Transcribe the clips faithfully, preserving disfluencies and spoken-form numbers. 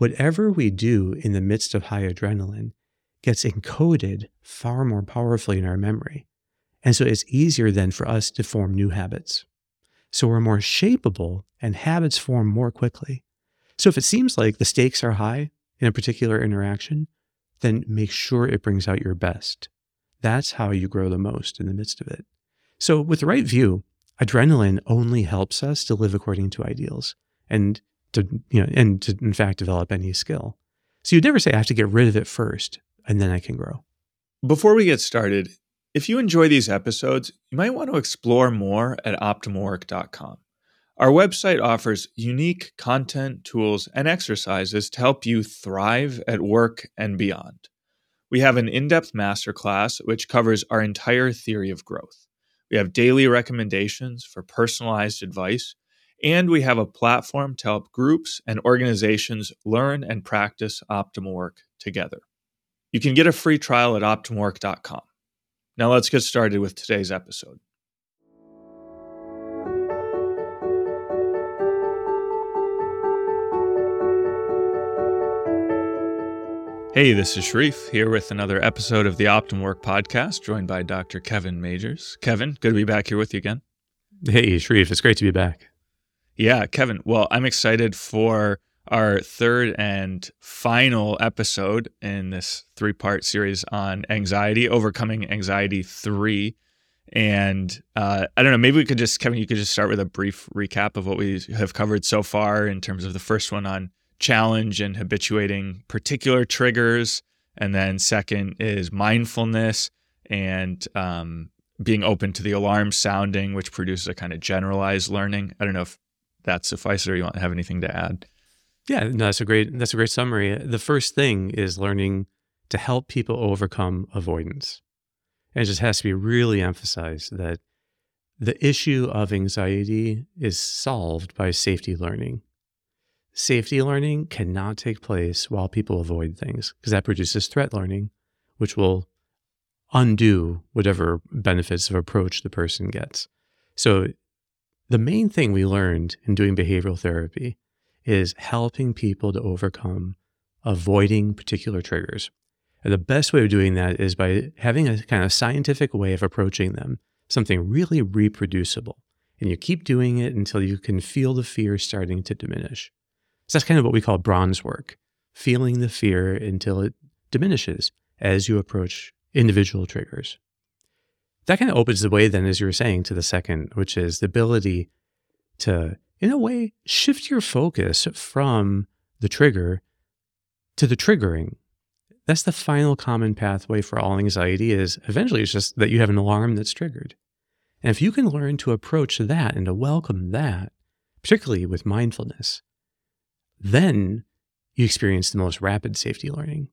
whatever we do in the midst of high adrenaline gets encoded far more powerfully in our memory. And so it's easier then for us to form new habits. So we're more shapeable and habits form more quickly. So if it seems like the stakes are high in a particular interaction, then make sure it brings out your best. That's how you grow the most in the midst of it. So with the right view, adrenaline only helps us to live according to ideals and to, you know, and to in fact develop any skill. So you'd never say I have to get rid of it first and then I can grow. Before we get started, if you enjoy these episodes, you might want to explore more at optimal work dot com. Our website offers unique content, tools, and exercises to help you thrive at work and beyond. We have an in-depth masterclass which covers our entire theory of growth. We have daily recommendations for personalized advice, and we have a platform to help groups and organizations learn and practice optimal work together. You can get a free trial at optimal work dot com. Now let's get started with today's episode. Hey, this is Sharif here with another episode of the Optimal Work Podcast, joined by Doctor Kevin Majors. Kevin, good to be back here with you again. Hey, Sharif, it's great to be back. Yeah, Kevin. Well, I'm excited for our third and final episode in this three-part series on anxiety, Overcoming Anxiety three. And uh, I don't know, maybe we could just, Kevin, you could just start with a brief recap of what we have covered so far in terms of the first one on challenge and habituating particular triggers. And then second is mindfulness and um, being open to the alarm sounding, which produces a kind of generalized learning. I don't know if that suffices or you want to have anything to add. Yeah, no, that's a great, that's a great summary. The first thing is learning to help people overcome avoidance. And it just has to be really emphasized that the issue of anxiety is solved by safety learning. Safety learning cannot take place while people avoid things because that produces threat learning, which will undo whatever benefits of approach the person gets. So the main thing we learned in doing behavioral therapy is helping people to overcome avoiding particular triggers. And the best way of doing that is by having a kind of scientific way of approaching them, something really reproducible. And you keep doing it until you can feel the fear starting to diminish. So that's kind of what we call bronze work, feeling the fear until it diminishes as you approach individual triggers. That kind of opens the way then, as you were saying, to the second, which is the ability to, in a way, shift your focus from the trigger to the triggering. That's the final common pathway for all anxiety is eventually it's just that you have an alarm that's triggered. And if you can learn to approach that and to welcome that, particularly with mindfulness, then you experience the most rapid safety learning.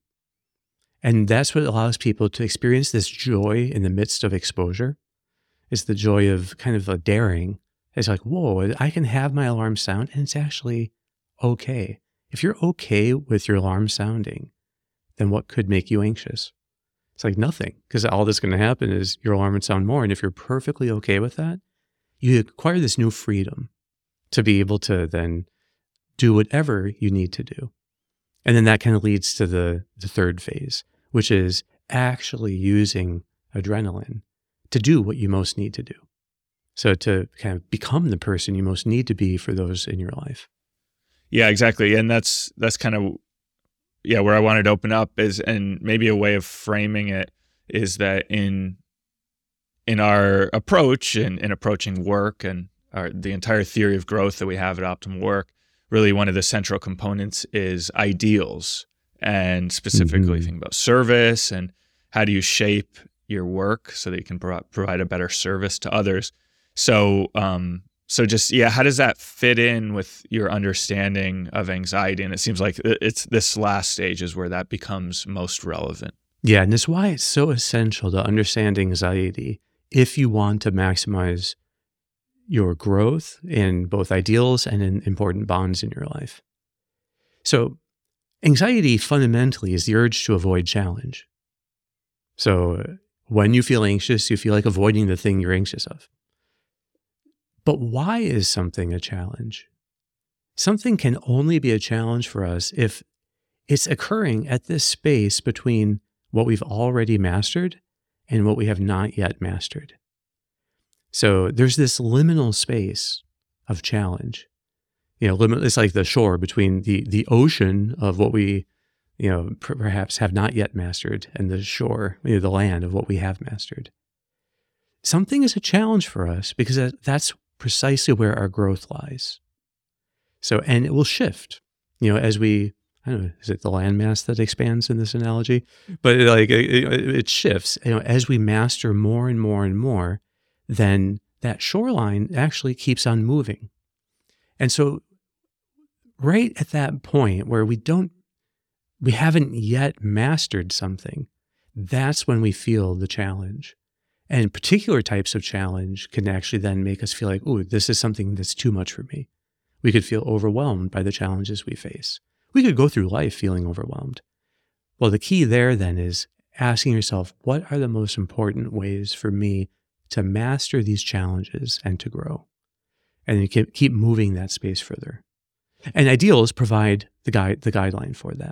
And that's what allows people to experience this joy in the midst of exposure. It's the joy of kind of a daring. It's like, whoa, I can have my alarm sound and it's actually okay. If you're okay with your alarm sounding, then what could make you anxious? It's like nothing, because all that's going to happen is your alarm would sound more. And if you're perfectly okay with that, you acquire this new freedom to be able to then do whatever you need to do. And then that kind of leads to the, the third phase, which is actually using adrenaline to do what you most need to do. So to kind of become the person you most need to be for those in your life. Yeah, exactly. And that's that's kind of, yeah, where I wanted to open up is, and maybe a way of framing it is that in in our approach and in, in approaching work and our, the entire theory of growth that we have at Optimal Work, really one of the central components is ideals, and specifically Mm-hmm. thinking about service and how do you shape your work so that you can pro- provide a better service to others. So, um, so just, yeah, how does that fit in with your understanding of anxiety? And it seems like it's this last stage is where that becomes most relevant. Yeah, and that's why it's so essential to understand anxiety if you want to maximize your growth in both ideals and in important bonds in your life. So anxiety fundamentally is the urge to avoid challenge. So when you feel anxious, you feel like avoiding the thing you're anxious of. But why is something a challenge? Something can only be a challenge for us if it's occurring at this space between what we've already mastered and what we have not yet mastered. So there's this liminal space of challenge. You know, limit, it's like the shore between the the ocean of what we, you know, per- perhaps have not yet mastered and the shore, you know, the land of what we have mastered. Something is a challenge for us because that, that's precisely where our growth lies. So, and it will shift, you know, as we, I don't know, is it the landmass that expands in this analogy? But it, like it, it shifts, you know, as we master more and more and more, then that shoreline actually keeps on moving. And so right at that point where we don't, we haven't yet mastered something, that's when we feel the challenge. And particular types of challenge can actually then make us feel like, oh, this is something that's too much for me. We could feel overwhelmed by the challenges we face. We could go through life feeling overwhelmed. Well, the key there then is asking yourself, what are the most important ways for me to master these challenges and to grow? And you keep, keep moving that space further. And ideals provide the guide, the guideline for that.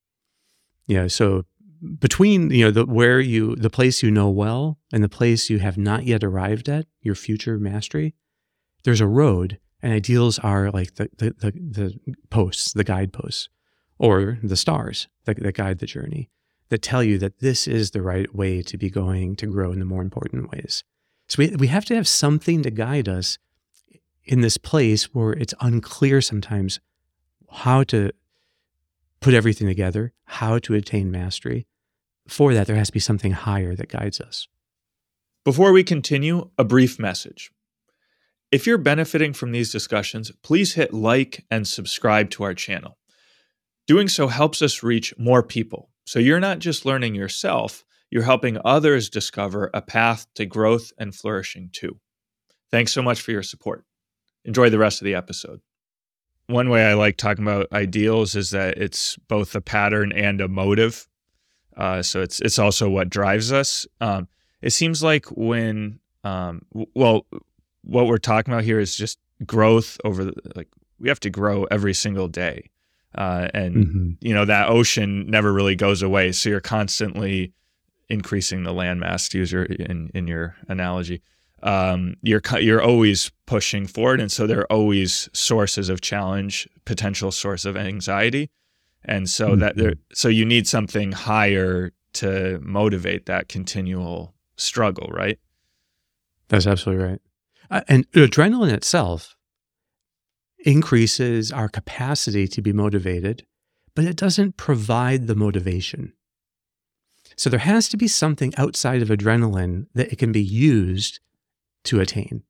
Yeah. So between, you know, the where you, the place you know well and the place you have not yet arrived at, your future mastery, there's a road, and ideals are like the the the, the posts, the guideposts, or the stars that, that guide the journey, that tell you that this is the right way to be going to grow in the more important ways. So we we have to have something to guide us in this place where it's unclear sometimes how to put everything together, how to attain mastery. For that, there has to be something higher that guides us. Before we continue, a brief message. If you're benefiting from these discussions, please hit like and subscribe to our channel. Doing so helps us reach more people. So you're not just learning yourself, you're helping others discover a path to growth and flourishing too. Thanks so much for your support. Enjoy the rest of the episode. One way I like talking about ideals is that it's both a pattern and a motive. Uh, so it's it's also what drives us. Um, it seems like when, um, w- well, what we're talking about here is just growth over, the, like, we have to grow every single day. Uh, and, mm-hmm. you know, that ocean never really goes away. So you're constantly increasing the landmass, to use your, in, in your analogy. Um, you're, you're always pushing forward. And so there are always sources of challenge, potential source of anxiety. And so mm-hmm. that there, so you need something higher to motivate that continual struggle, right? That's absolutely right. Uh, and adrenaline itself increases our capacity to be motivated, but it doesn't provide the motivation. So there has to be something outside of adrenaline that it can be used to attain.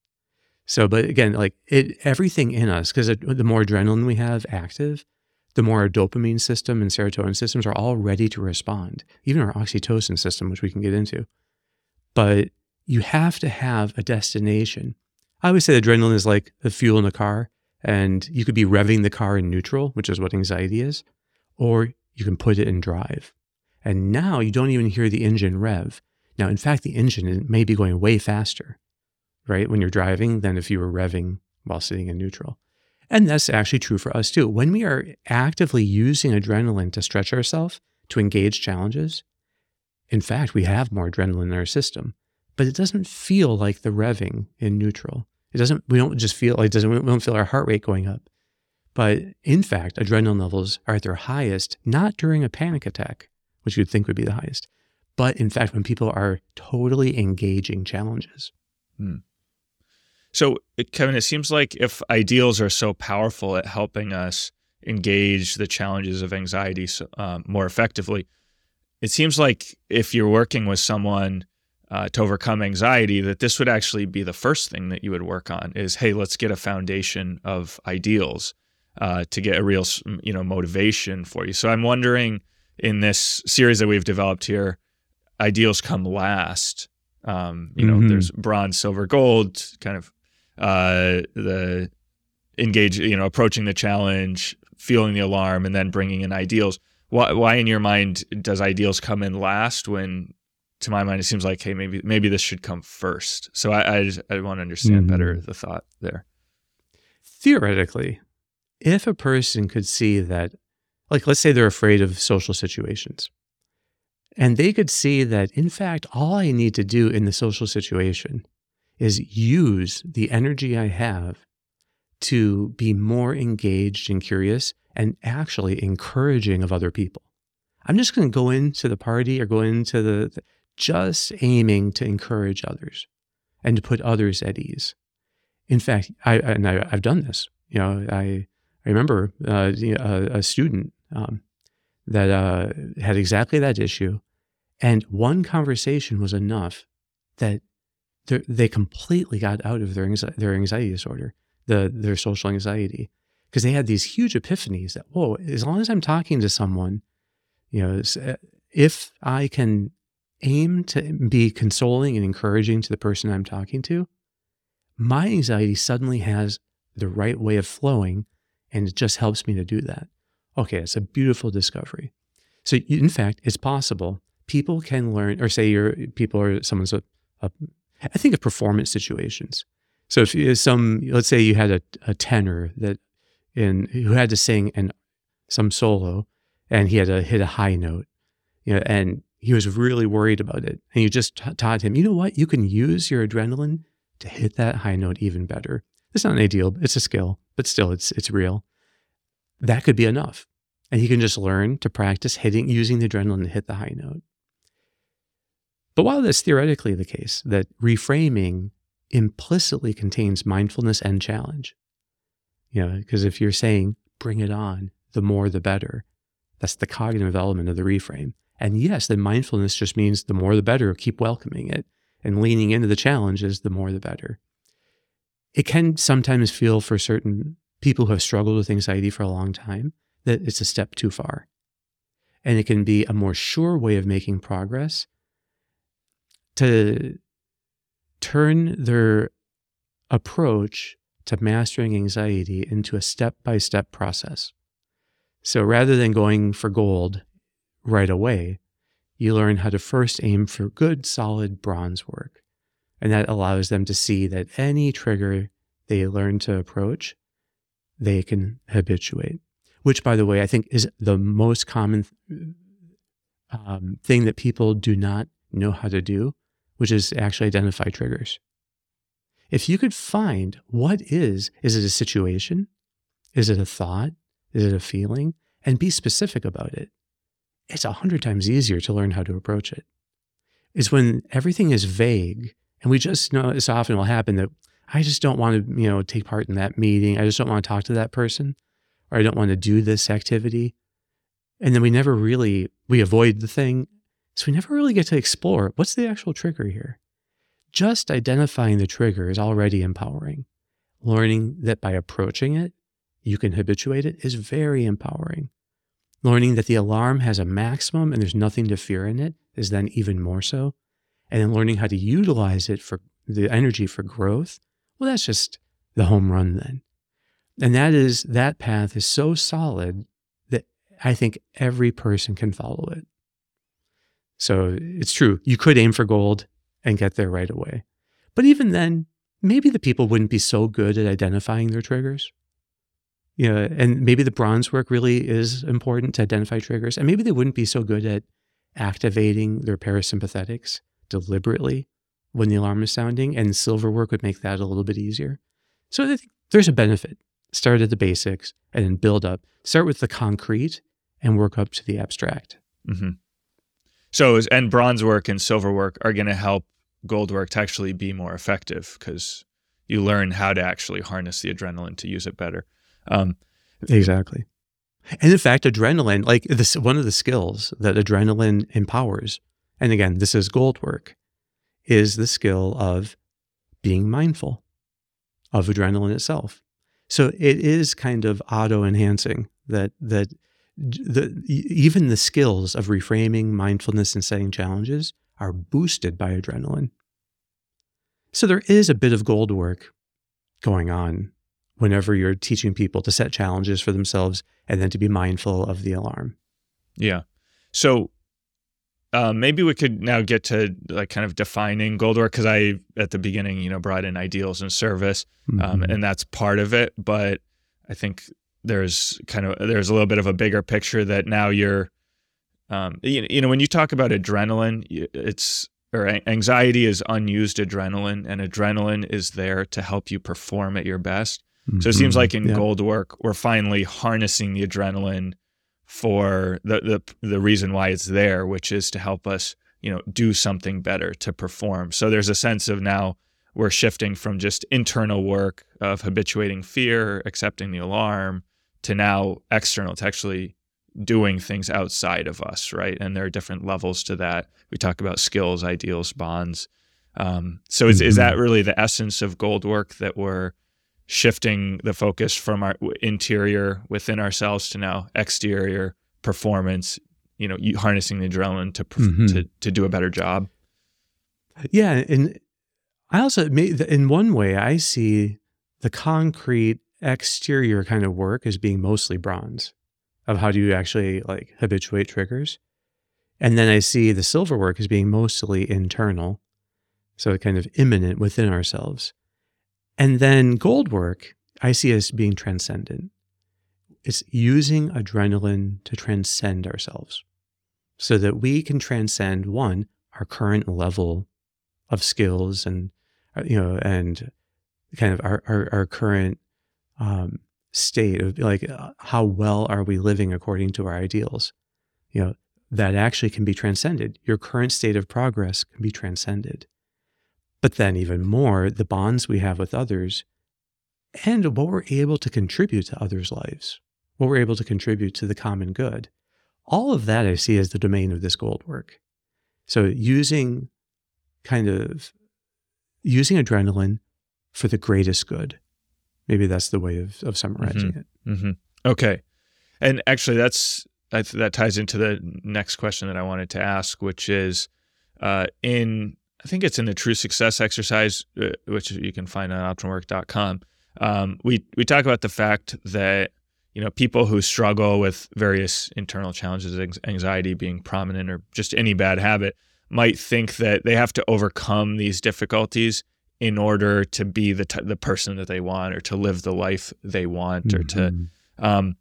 So, but again, like it, everything in us, because the more adrenaline we have active, the more our dopamine system and serotonin systems are all ready to respond, even our oxytocin system, which we can get into. But you have to have a destination. I always say adrenaline is like the fuel in a car, and you could be revving the car in neutral, which is what anxiety is, or you can put it in drive. And now you don't even hear the engine rev. Now, in fact, the engine may be going way faster, right, when you're driving than if you were revving while sitting in neutral. And that's actually true for us too. When we are actively using adrenaline to stretch ourselves, to engage challenges, in fact, we have more adrenaline in our system, but it doesn't feel like the revving in neutral. It doesn't, we don't just feel like, it doesn't, we don't feel our heart rate going up. But in fact, adrenaline levels are at their highest, not during a panic attack, which you'd think would be the highest, but in fact, when people are totally engaging challenges. Hmm. So, Kevin, it seems like if ideals are so powerful at helping us engage the challenges of anxiety um, more effectively, it seems like if you're working with someone uh, to overcome anxiety, that this would actually be the first thing that you would work on is, hey, let's get a foundation of ideals uh, to get a real, you know, motivation for you. So I'm wondering, in this series that we've developed here, ideals come last. Um, you know, mm-hmm. there's bronze, silver, gold, kind of uh, the engage, you know, approaching the challenge, feeling the alarm, and then bringing in ideals. Why, why in your mind does ideals come in last when, to my mind, it seems like, hey, maybe maybe this should come first. So I I, just, I want to understand mm-hmm. better the thought there. Theoretically, if a person could see that Like, let's say they're afraid of social situations. And they could see that, in fact, all I need to do in the social situation is use the energy I have to be more engaged and curious and actually encouraging of other people. I'm just going to go into the party or go into the, the, just aiming to encourage others and to put others at ease. In fact, I, and I, I've done this. You know, I, I remember uh, a, a student um, that uh, had exactly that issue. And one conversation was enough that they completely got out of their anxiety, their anxiety disorder, the their social anxiety, because they had these huge epiphanies that, whoa, as long as I'm talking to someone, you know, if I can aim to be consoling and encouraging to the person I'm talking to, my anxiety suddenly has the right way of flowing, and it just helps me to do that. Okay, it's a beautiful discovery. So in fact, it's possible. People can learn, or say you're, people are, someone's a, a I think of performance situations. So if you, some, let's say you had a, a tenor that in, who had to sing an, some solo, and he had to hit a high note, you know, and he was really worried about it. And you just t- taught him, you know what, you can use your adrenaline to hit that high note even better. It's not an ideal, it's a skill, but still it's, it's real. That could be enough. And he can just learn to practice hitting, using the adrenaline to hit the high note. But while that's theoretically the case, that reframing implicitly contains mindfulness and challenge, you know, because if you're saying, bring it on, the more the better, that's the cognitive element of the reframe. And yes, then mindfulness just means the more the better, keep welcoming it and leaning into the challenges, the more the better. It can sometimes feel for certain people who have struggled with anxiety for a long time that it's a step too far. And it can be a more sure way of making progress to turn their approach to mastering anxiety into a step-by-step process. So rather than going for gold right away, you learn how to first aim for good, solid bronze work. And that allows them to see that any trigger they learn to approach, they can habituate. Which, by the way, I think is the most common um, thing that people do not know how to do, which is actually identify triggers. If you could find what is, is it a situation? Is it a thought? Is it a feeling? And be specific about it. It's a hundred times easier to learn how to approach it. It's when everything is vague, and we just know this often will happen that I just don't want to, you know, take part in that meeting. I just don't want to talk to that person, or I don't want to do this activity. And then we never really, we avoid the thing. So we never really get to explore what's the actual trigger here. Just identifying the trigger is already empowering. Learning that by approaching it, you can habituate it is very empowering. Learning that the alarm has a maximum and there's nothing to fear in it is then even more so. And then learning how to utilize it for the energy for growth, well, that's just the home run then. And that is, that path is so solid that I think every person can follow it. So it's true, you could aim for gold and get there right away. But even then, maybe the people wouldn't be so good at identifying their triggers. You know, and maybe the bronze work really is important to identify triggers. And maybe they wouldn't be so good at activating their parasympathetics deliberately when the alarm is sounding, and silver work would make that a little bit easier. So I think there's a benefit. Start at the basics and then build up. Start with the concrete and work up to the abstract. Mm-hmm. So, and bronze work and silver work are going to help gold work to actually be more effective because you learn how to actually harness the adrenaline to use it better. Um, exactly. And in fact, adrenaline, like this, one of the skills that adrenaline empowers, and again, this is gold work, is the skill of being mindful of adrenaline itself. So it is kind of auto-enhancing that that the even the skills of reframing, mindfulness, and setting challenges are boosted by adrenaline. So there is a bit of gold work going on whenever you're teaching people to set challenges for themselves and then to be mindful of the alarm. Yeah. So uh, maybe we could now get to like kind of defining gold work, because I, at the beginning, you know, brought in ideals and service, mm-hmm. um, and that's part of it. But I think there's kind of, there's a little bit of a bigger picture that now you're, um, you, you know, when you talk about adrenaline, it's, or anxiety is unused adrenaline, and adrenaline is there to help you perform at your best. Mm-hmm. So it seems like in yeah. Gold Work, we're finally harnessing the adrenaline for the, the the reason why it's there, which is to help us, you know, do something better, to perform. So there's a sense of now we're shifting from just internal work of habituating fear, accepting the alarm, to now external, to actually doing things outside of us, right? And there are different levels to that. We talk about skills, ideals, bonds. Um, so is, mm-hmm. is that really the essence of Gold Work, that we're shifting the focus from our interior within ourselves to now exterior performance, you know, harnessing the adrenaline to, mm-hmm. to, to do a better job? Yeah. And I also, in one way, I see the concrete exterior kind of work as being mostly bronze, of how do you actually like habituate triggers. And then I see the silver work as being mostly internal, so kind of immanent within ourselves. And then Gold Work, I see as being transcendent. It's using adrenaline to transcend ourselves so that we can transcend, one, our current level of skills and, you know, and kind of our, our, our current um, state of like, uh, how well are we living according to our ideals? You know, that actually can be transcended. Your current state of progress can be transcended. But then even more, the bonds we have with others and what we're able to contribute to others' lives, what we're able to contribute to the common good. All of that I see as the domain of this Gold Work. So using kind of, using adrenaline for the greatest good. Maybe that's the way of, of summarizing mm-hmm. it. Mm-hmm. Okay. And actually that's, that, that ties into the next question that I wanted to ask, which is uh, in, I think it's in the True Success exercise, uh, which you can find on optimal work dot com. Um, we, we talk about the fact that, you know, people who struggle with various internal challenges, anxiety being prominent, or just any bad habit, might think that they have to overcome these difficulties in order to be the t- the person that they want, or to live the life they want, mm-hmm. or to, um,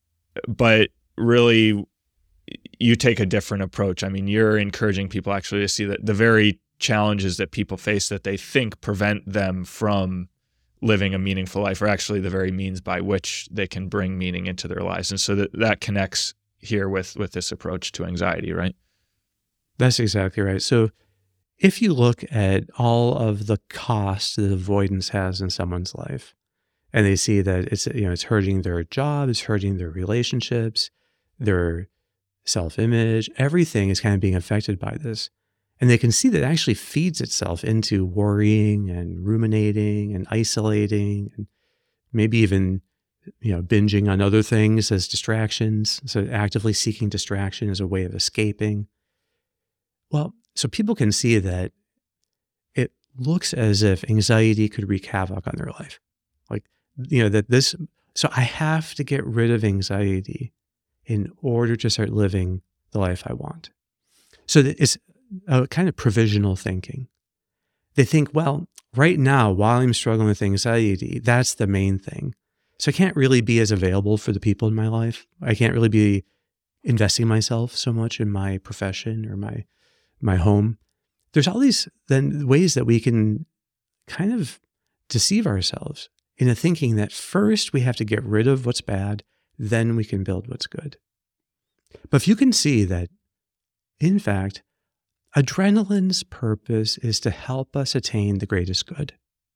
but really you take a different approach. I mean, you're encouraging people actually to see that the very challenges that people face that they think prevent them from living a meaningful life are actually the very means by which they can bring meaning into their lives. And so that, that connects here with, with this approach to anxiety, right? That's exactly right. So if you look at all of the cost that avoidance has in someone's life, and they see that it's, you know, it's hurting their job, it's hurting their relationships, their self-image, everything is kind of being affected by this. And they can see that it actually feeds itself into worrying and ruminating and isolating, and maybe even, you know, binging on other things as distractions. So actively seeking distraction as a way of escaping. Well, so people can see that it looks as if anxiety could wreak havoc on their life. Like, you know, that this, so I have to get rid of anxiety in order to start living the life I want. So that it's a kind of provisional thinking. They think, well, right now, while I'm struggling with anxiety, that's the main thing. So I can't really be as available for the people in my life. I can't really be investing myself so much in my profession or my my home. There's all these then ways that we can kind of deceive ourselves into thinking that first we have to get rid of what's bad, then we can build what's good. But if you can see that, in fact, adrenaline's purpose is to help us attain the greatest good.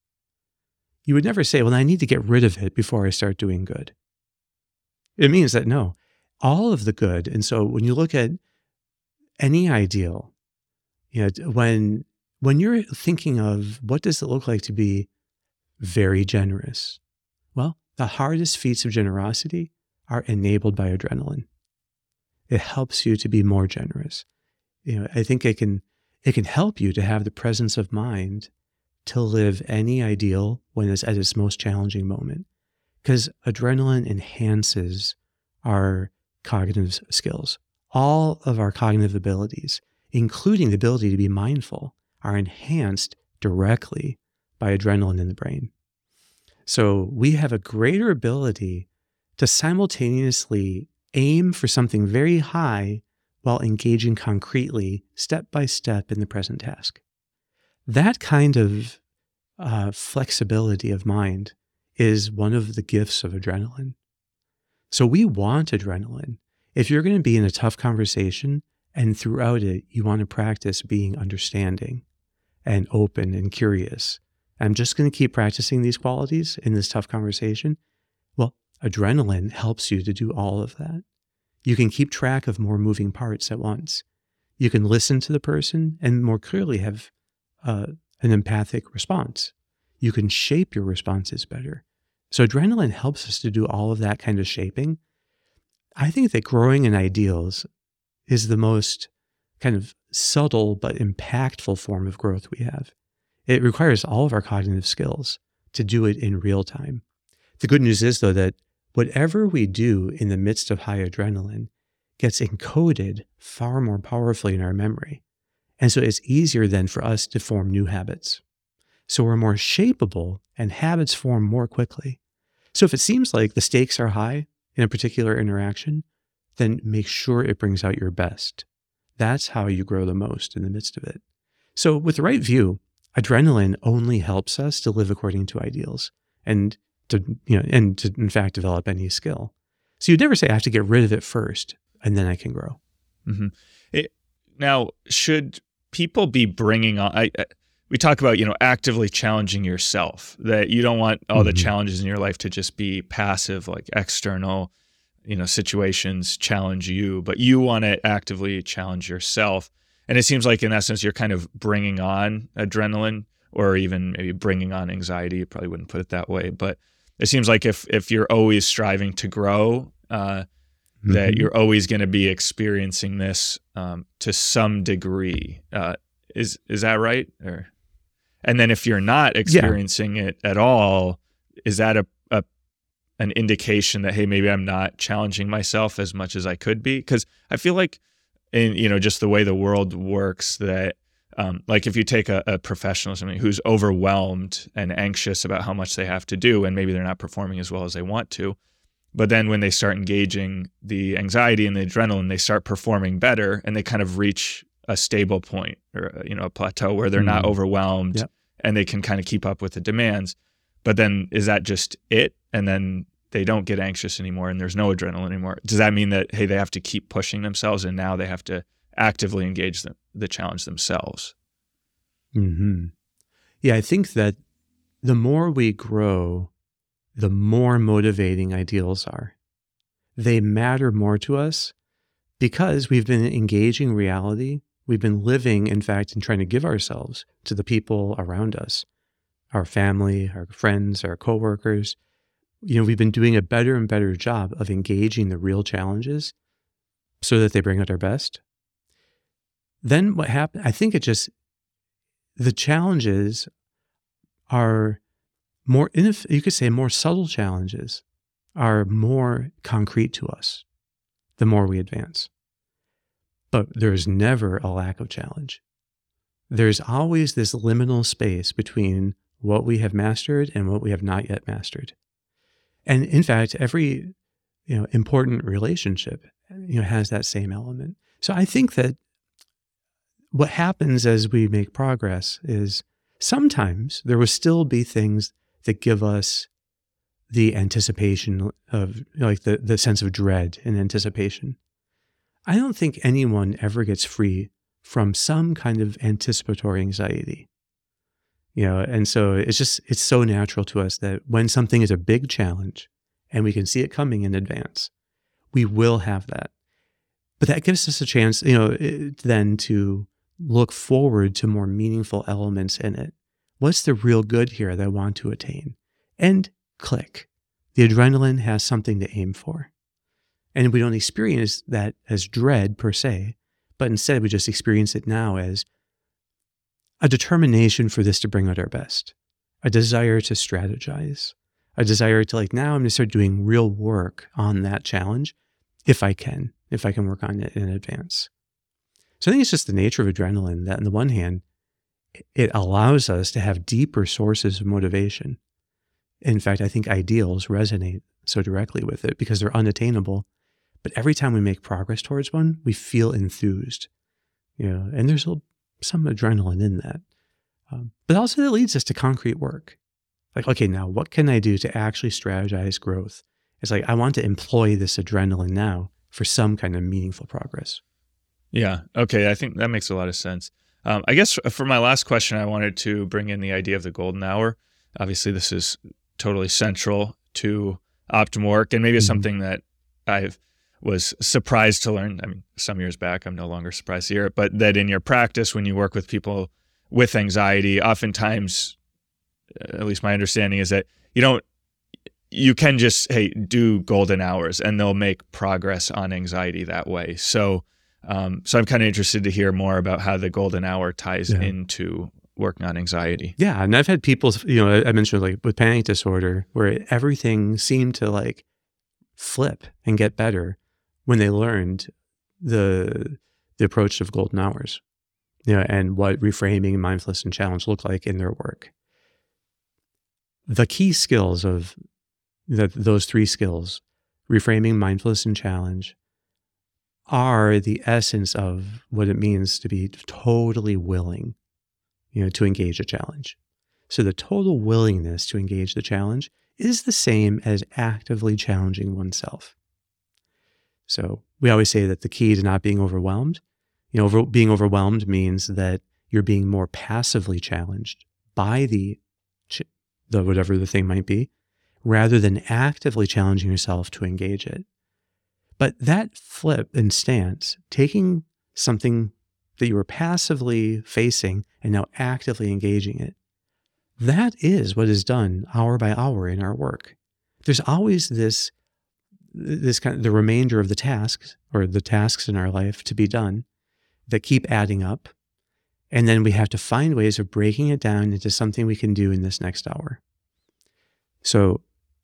You would never say, well, I need to get rid of it before I start doing good. It means that no, all of the good. And so when you look at any ideal, you know, when, when you're thinking of what does it look like to be very generous? Well, the hardest feats of generosity are enabled by adrenaline. It helps you to be more generous. You know, I think it can, it can help you to have the presence of mind to live any ideal when it's at its most challenging moment, because adrenaline enhances our cognitive skills. All of our cognitive abilities, including the ability to be mindful, are enhanced directly by adrenaline in the brain. So we have a greater ability to simultaneously aim for something very high while engaging concretely, step by step, in the present task. That kind of uh, flexibility of mind is one of the gifts of adrenaline. So we want adrenaline. If you're going to be in a tough conversation and throughout it, you want to practice being understanding and open and curious, I'm just going to keep practicing these qualities in this tough conversation. Well, adrenaline helps you to do all of that. You can keep track of more moving parts at once. You can listen to the person and more clearly have uh, an empathic response. You can shape your responses better. So adrenaline helps us to do all of that kind of shaping. I think that growing in ideals is the most kind of subtle but impactful form of growth we have. It requires all of our cognitive skills to do it in real time. The good news is, though, that whatever we do in the midst of high adrenaline gets encoded far more powerfully in our memory. And so it's easier then for us to form new habits. So we're more shapeable and habits form more quickly. So if it seems like the stakes are high in a particular interaction, then make sure it brings out your best. That's how you grow the most in the midst of it. So with the right view, adrenaline only helps us to live according to ideals and to, you know, and to in fact develop any skill. So you'd never say I have to get rid of it first and then I can grow. Mm-hmm. It, now, should people be bringing on, I, I, we talk about, you know, actively challenging yourself, that you don't want all mm-hmm. the challenges in your life to just be passive, like external, you know, situations challenge you, but you want to actively challenge yourself. And it seems like in essence, you're kind of bringing on adrenaline or even maybe bringing on anxiety. You probably wouldn't put it that way, but it seems like if, if you're always striving to grow, uh, mm-hmm. that you're always going to be experiencing this um, to some degree. Uh, is, is that right? Or, and then if you're not experiencing yeah. it at all, is that a, a, an indication that, hey, maybe I'm not challenging myself as much as I could be? Because I feel like in, you know, just the way the world works, that um, like if you take a, a professional, somebody who's overwhelmed and anxious about how much they have to do, and maybe they're not performing as well as they want to, but then when they start engaging the anxiety and the adrenaline, they start performing better and they kind of reach a stable point or, you know, a plateau where they're mm-hmm. not overwhelmed yep. and they can kind of keep up with the demands. But then is that just it? And then they don't get anxious anymore and there's no adrenaline anymore. Does that mean that, hey, they have to keep pushing themselves and now they have to actively engage the, the challenge themselves? Mm-hmm. Yeah, I think that the more we grow, the more motivating ideals are. They matter more to us because we've been engaging reality. We've been living, in fact, and trying to give ourselves to the people around us, our family, our friends, our coworkers. You know, we've been doing a better and better job of engaging the real challenges so that they bring out our best. Then what happened, I think it just, the challenges are more, you could say more subtle challenges are more concrete to us the more we advance. But there's never a lack of challenge. There's always this liminal space between what we have mastered and what we have not yet mastered. And in fact, every, you know, important relationship, you know, has that same element. So I think that what happens as we make progress is sometimes there will still be things that give us the anticipation of, you know, like the, the sense of dread and anticipation. I don't think anyone ever gets free from some kind of anticipatory anxiety. You know, and so it's just, it's so natural to us that when something is a big challenge and we can see it coming in advance, we will have that. But that gives us a chance, you know, then to look forward to more meaningful elements in it. What's the real good here that I want to attain? And click. The adrenaline has something to aim for. And we don't experience that as dread per se, but instead we just experience it now as a determination for this to bring out our best, a desire to strategize, a desire to like, now I'm going to start doing real work on that challenge if I can, if I can work on it in advance. So I think it's just the nature of adrenaline that on the one hand, it allows us to have deeper sources of motivation. In fact, I think ideals resonate so directly with it because they're unattainable. But every time we make progress towards one, we feel enthused, you know, and there's a, some adrenaline in that. Um, but also that leads us to concrete work. Like, okay, now what can I do to actually strategize growth? It's like, I want to employ this adrenaline now for some kind of meaningful progress. Yeah. Okay. I think that makes a lot of sense. Um, I guess for my last question, I wanted to bring in the idea of the golden hour. Obviously, this is totally central to OptimWork, and maybe it's Mm-hmm. something that I was surprised to learn. I mean, some years back, I'm no longer surprised to hear it, but that in your practice, when you work with people with anxiety, oftentimes, at least my understanding is that you don't, you can just, hey, do golden hours and they'll make progress on anxiety that way. So, um, so I'm kind of interested to hear more about how the golden hour ties Yeah. into working on anxiety. Yeah. And I've had people, you know, I mentioned like with panic disorder, where everything seemed to like flip and get better when they learned the the approach of golden hours, you know, and what reframing, mindfulness, and challenge look like in their work. The key skills of the, those three skills, reframing, mindfulness, and challenge, are the essence of what it means to be totally willing, you know, to engage a challenge. So the total willingness to engage the challenge is the same as actively challenging oneself. So we always say that the key to not being overwhelmed, you know, over, being overwhelmed means that you're being more passively challenged by the, the whatever the thing might be, rather than actively challenging yourself to engage it. But that flip and stance, taking something that you were passively facing and now actively engaging it, that is what is done hour by hour in our work. There's always this, this kind of the remainder of the tasks or the tasks in our life to be done that keep adding up. And then we have to find ways of breaking it down into something we can do in this next hour. So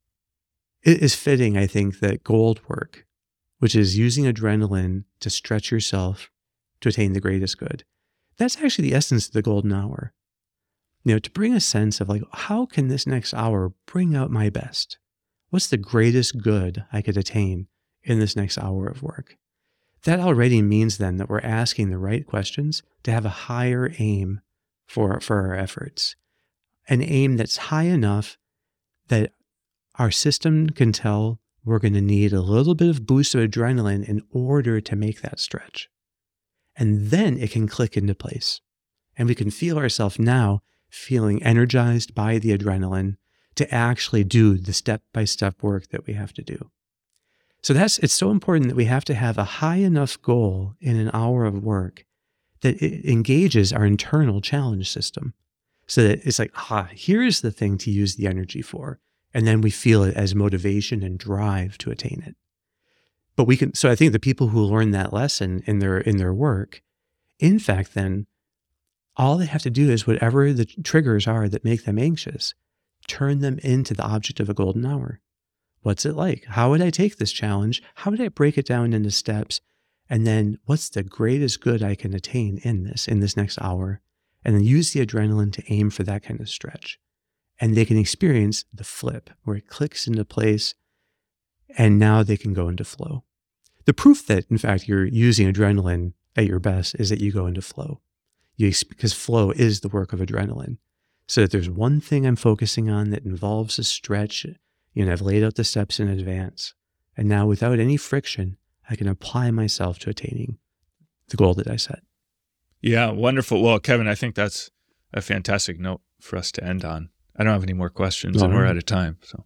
it is fitting, I think, that gold work, which is using adrenaline to stretch yourself to attain the greatest good, that's actually the essence of the golden hour. You know, to bring a sense of like, how can this next hour bring out my best? What's the greatest good I could attain in this next hour of work? That already means then that we're asking the right questions to have a higher aim for, for our efforts. An aim that's high enough that our system can tell we're going to need a little bit of boost of adrenaline in order to make that stretch. And then it can click into place. And we can feel ourselves now feeling energized by the adrenaline to actually do the step-by-step work that we have to do. So that's, it's so important that we have to have a high enough goal in an hour of work that it engages our internal challenge system. So that it's like, ah, here's the thing to use the energy for. And then we feel it as motivation and drive to attain it. But we can, so I think the people who learn that lesson in their, in their work, in fact, then all they have to do is whatever the triggers are that make them anxious, turn them into the object of a golden hour. What's it like? How would I take this challenge? How would I break it down into steps? And then what's the greatest good I can attain in this, in this next hour? And then use the adrenaline to aim for that kind of stretch. And they can experience the flip where it clicks into place and now they can go into flow. The proof that, in fact, you're using adrenaline at your best is that you go into flow. You, because flow is the work of adrenaline. So that there's one thing I'm focusing on that involves a stretch, you know, I've laid out the steps in advance. And now without any friction, I can apply myself to attaining the goal that I set. Yeah, wonderful. Well, Kevin, I think that's a fantastic note for us to end on. I don't have any more questions, and we're out of time. So,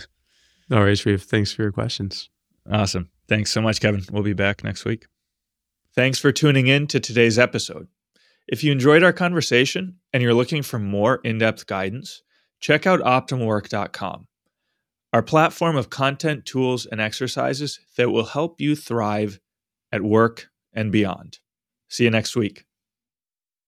all right, Shreve, thanks for your questions. Awesome. Thanks so much, Kevin. We'll be back next week. Thanks for tuning in to today's episode. If you enjoyed our conversation and you're looking for more in-depth guidance, check out optim work dot com, our platform of content, tools, and exercises that will help you thrive at work and beyond. See you next week.